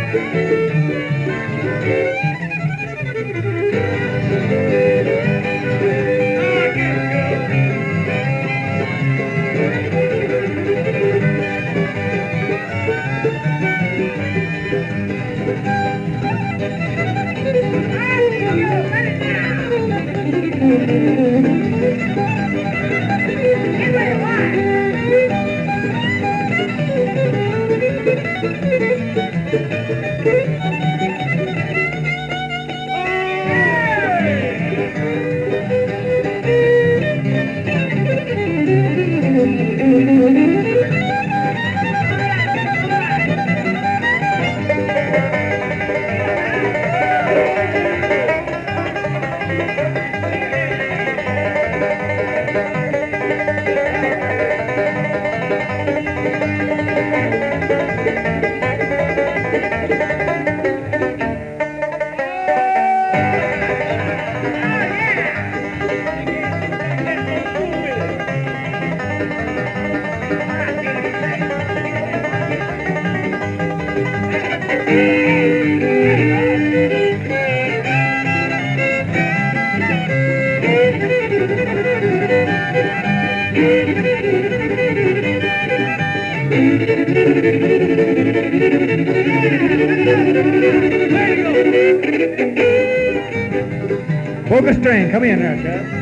Focus string, come in there, Sheriff.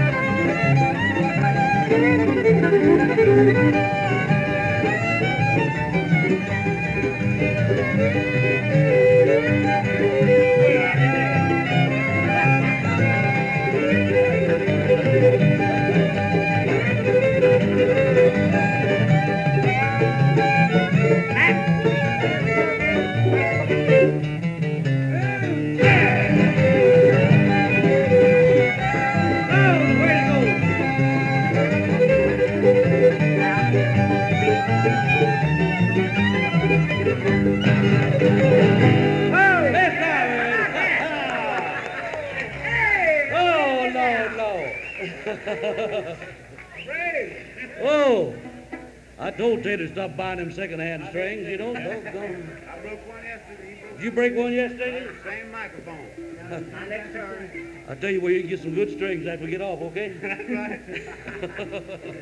Oh, I told Taylor to stop buying them second-hand strings, you know. Doggone. I broke one yesterday. Did you break one yesterday? Same microphone. My next turn. I'll tell you where you can get some good strings after we get off, okay? That's right.